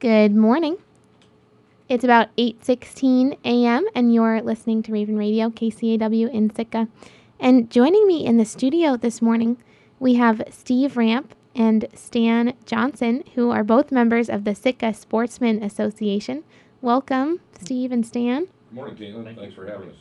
Good morning. It's about 8:16 a.m. and you're listening to Raven Radio, KCAW in Sitka. And joining me in the studio this morning, we have Steve Ramp and Stan Johnson, who are both members of the Sitka Sportsman Association. Welcome, Steve and Stan. Good morning, Caitlin. Thanks for having us.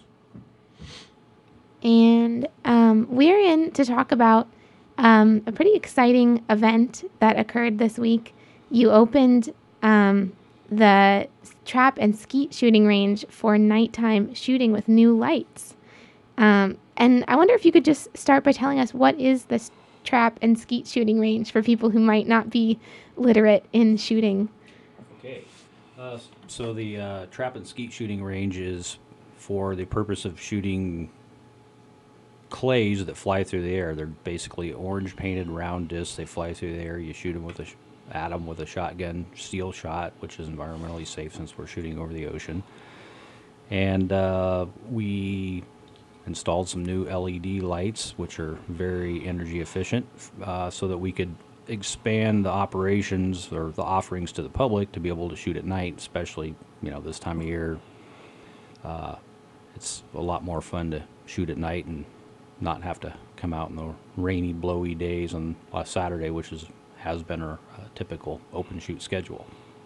And we're in to talk about a pretty exciting event that occurred this week. You opened the trap and skeet shooting range for nighttime shooting with new lights. And I wonder if you could just start by telling us, what is this trap and skeet shooting range for people who might not be literate in shooting? Okay. So the trap and skeet shooting range is for the purpose of shooting clays that fly through the air. They're basically orange painted round discs. They fly through the air. You shoot them with a shotgun steel shot, which is environmentally safe since we're shooting over the ocean. And we installed some new LED lights, which are very energy efficient, so that we could expand the operations or the offerings to the public to be able to shoot at night, especially this time of year. It's a lot more fun to shoot at night and not have to come out in the rainy, blowy days on Saturday, which has been our typical open shoot schedule.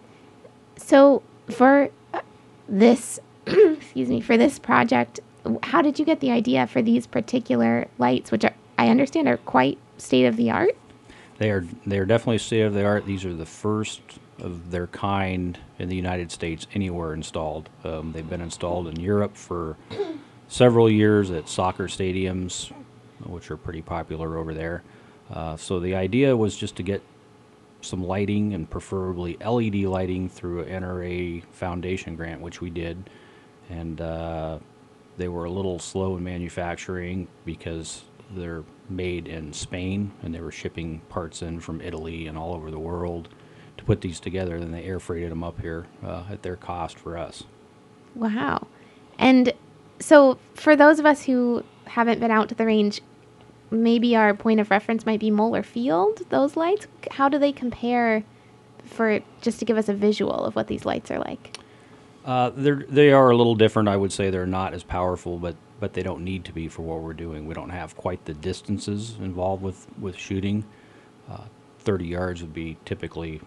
So for this, for this project, how did you get the idea for these particular lights, which I understand are quite state of the art? They are definitely state of the art. These are the first of their kind in the United States anywhere installed. They've been installed in Europe for several years at soccer stadiums, which are pretty popular over there. So the idea was just to get some lighting, and preferably LED lighting, through an NRA Foundation grant, which we did. And they were a little slow in manufacturing because they're made in Spain, and they were shipping parts in from Italy and all over the world to put these together. Then they air freighted them up here at their cost for us. Wow. And so for those of us who haven't been out to the range, maybe our point of reference might be Moeller Field, those lights. How do they compare, for just to give us a visual of what these lights are like? They are a little different. I would say they're not as powerful, but they don't need to be for what we're doing. We don't have quite the distances involved with shooting. 30 yards would be typically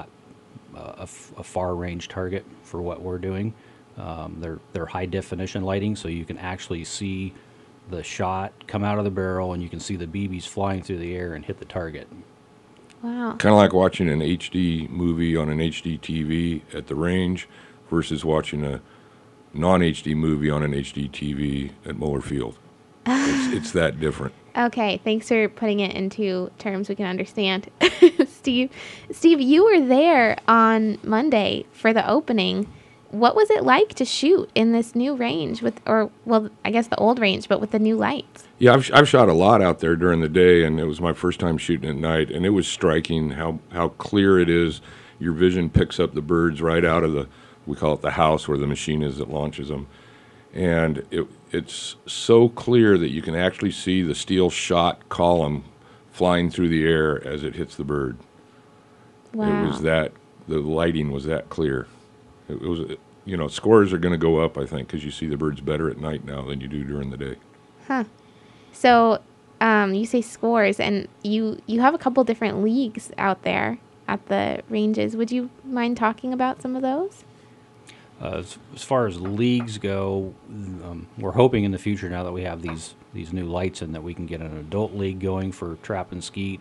a far range target for what we're doing. They're high definition lighting, so you can actually see the shot come out of the barrel, and you can see the BBs flying through the air and hit the target. Wow. Kind of like watching an HD movie on an HD TV at the range versus watching a non-HD movie on an HD TV at Moeller Field. It's that different. Okay, thanks for putting it into terms we can understand. Steve, you were there on Monday for the opening. What was it like to shoot in this new range I guess the old range, but with the new lights? Yeah, I've shot a lot out there during the day, and it was my first time shooting at night, and it was striking how clear it is. Your vision picks up the birds right out of we call it the house where the machine is that launches them. And it's so clear that you can actually see the steel shot column flying through the air as it hits the bird. Wow. It was the lighting was that clear. It was, scores are going to go up, I think, because you see the birds better at night now than you do during the day. Huh. So you say scores, and you have a couple different leagues out there at the ranges. Would you mind talking about some of those? As far as leagues go, we're hoping in the future, now that we have these new lights in, that we can get an adult league going for trap and skeet.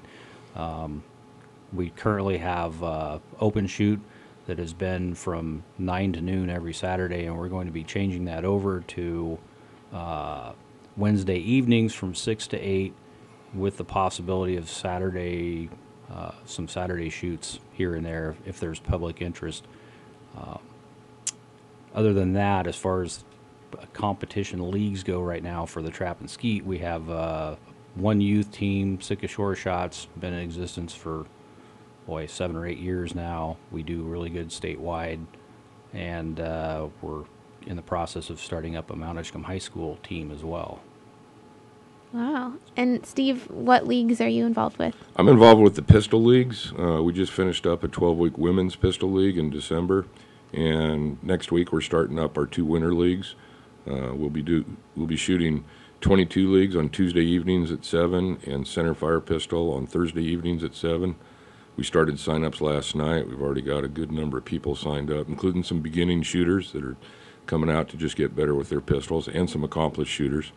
We currently have open shoot that has been from 9 to noon every Saturday, and we're going to be changing that over to Wednesday evenings from 6 to 8, with the possibility of some Saturday shoots here and there if there's public interest. Other than that, as far as competition leagues go right now for the trap and skeet, we have one youth team, Sitka Shore Shots, been in existence for 7 or 8 years now. We do really good statewide, and we're in the process of starting up a Mount Edgecombe High School team as well. Wow. And Steve, what leagues are you involved with? I'm involved with the pistol leagues. We just finished up a 12-week women's pistol league in December, and next week we're starting up our 2 winter leagues. We'll be shooting 22 leagues on Tuesday evenings at 7 and center fire pistol on Thursday evenings at 7. We started sign-ups last night. We've already got a good number of people signed up, including some beginning shooters that are coming out to just get better with their pistols, and some accomplished shooters.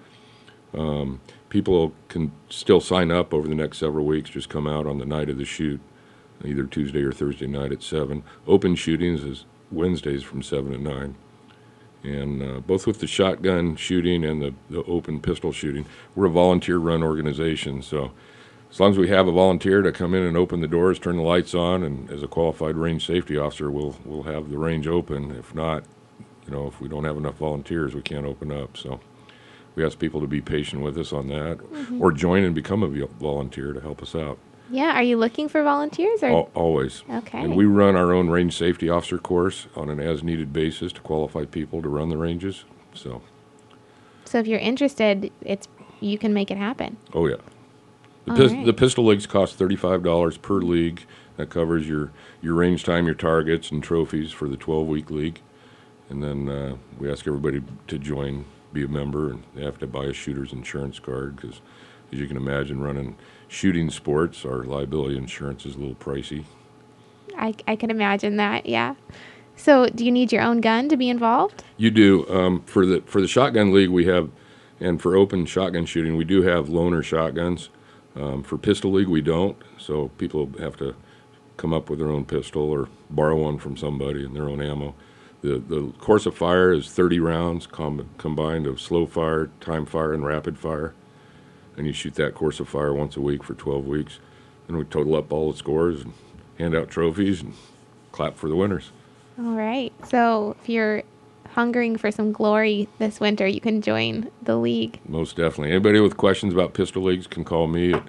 People can still sign up over the next several weeks. Just come out on the night of the shoot, either Tuesday or Thursday night at 7. Open shootings is Wednesdays from 7 to 9. And both with the shotgun shooting and the open pistol shooting, we're a volunteer-run organization. So as long as we have a volunteer to come in and open the doors, turn the lights on, and as a qualified range safety officer, we'll have the range open. If not, if we don't have enough volunteers, we can't open up. So we ask people to be patient with us on that, or join and become a volunteer to help us out. Yeah, are you looking for volunteers? Or? Always. Okay. And we run our own range safety officer course on an as-needed basis to qualify people to run the ranges. So if you're interested, you can make it happen. Oh, yeah. Right. The pistol leagues cost $35 per league. That covers your range time, your targets, and trophies for the 12-week league. And then we ask everybody to join, be a member, and they have to buy a shooter's insurance card because, as you can imagine, running shooting sports, our liability insurance is a little pricey. I can imagine that, yeah. So do you need your own gun to be involved? You do. For the shotgun league we have, and for open shotgun shooting, we do have loaner shotguns. For pistol league, we don't. So people have to come up with their own pistol or borrow one from somebody and their own ammo. The course of fire is 30 rounds combined of slow fire, time fire, and rapid fire. And you shoot that course of fire once a week for 12 weeks. And we total up all the scores and hand out trophies and clap for the winners. All right. So if you're hungering for some glory this winter, you can join the league. Most definitely. Anybody with questions about pistol leagues can call me at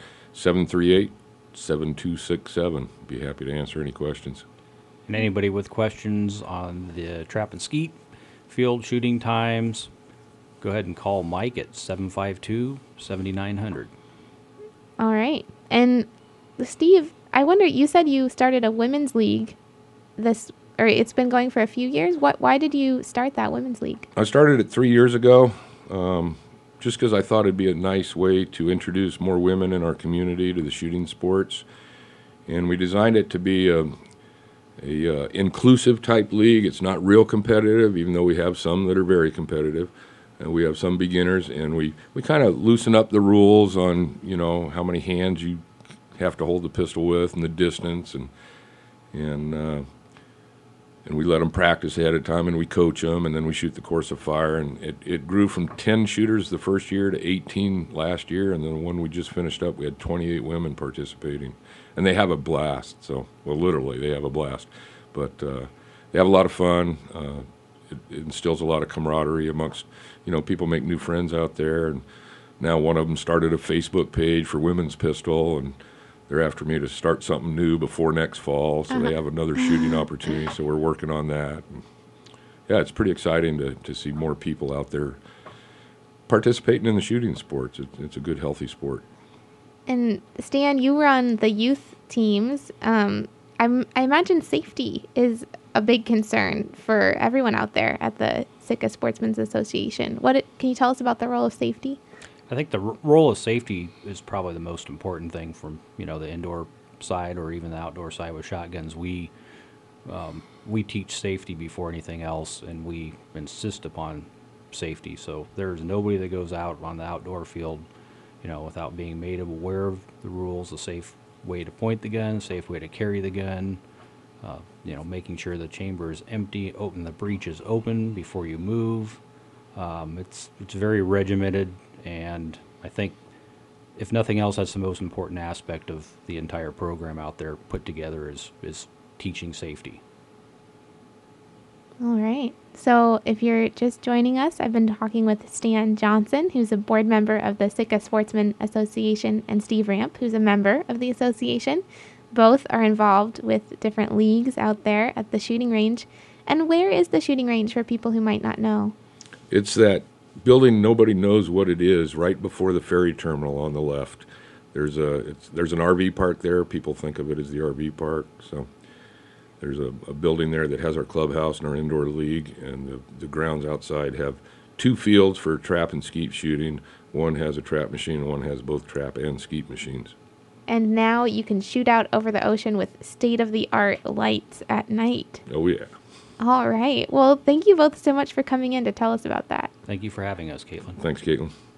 738-7267. Be happy to answer any questions. And anybody with questions on the trap and skeet, field shooting times, go ahead and call Mike at 752-7900. All right. And Steve, I wonder, you said you started a women's league it's been going for a few years. Why did you start that women's league? I started it 3 years ago, just because I thought it'd be a nice way to introduce more women in our community to the shooting sports. And we designed it to be a inclusive type league. It's not real competitive, even though we have some that are very competitive. And we have some beginners, and we kind of loosen up the rules on, how many hands you have to hold the pistol with and the distance, and we let them practice ahead of time, and we coach them, and then we shoot the course of fire. And it grew from 10 shooters the first year to 18 last year, and then when we just finished up, we had 28 women participating. And they have a blast. So, well, literally, they have a blast. But they have a lot of fun. It instills a lot of camaraderie amongst, people make new friends out there. And now one of them started a Facebook page for women's pistol, and they're after me to start something new before next fall, so they have another shooting opportunity, so we're working on that. And yeah, it's pretty exciting to see more people out there participating in the shooting sports. It's a good, healthy sport. And Stan, you run the youth teams. I imagine safety is a big concern for everyone out there at the Sitka Sportsmen's Association. Can you tell us about the role of safety? I think the role of safety is probably the most important thing from the indoor side or even the outdoor side with shotguns. We teach safety before anything else, and we insist upon safety. So there's nobody that goes out on the outdoor field, without being made aware of the rules, a safe way to point the gun, safe way to carry the gun. Making sure the chamber is empty, the breech is open before you move. It's very regimented. And I think, if nothing else, that's the most important aspect of the entire program out there put together is teaching safety. All right. So if you're just joining us, I've been talking with Stan Johnson, who's a board member of the Sitka Sportsman Association, and Steve Ramp, who's a member of the association. Both are involved with different leagues out there at the shooting range. And where is the shooting range for people who might not know? It's that building nobody knows what it is right before the ferry terminal on the left. There's an RV park there. People think of it as the RV park. So there's a building there that has our clubhouse and our indoor league, and the grounds outside have 2 fields for trap and skeet shooting. One has a trap machine, and one has both trap and skeet machines. And now you can shoot out over the ocean with state-of-the-art lights at night. Oh, yeah. All right. Well, thank you both so much for coming in to tell us about that. Thank you for having us, Caitlin. Thanks, Caitlin.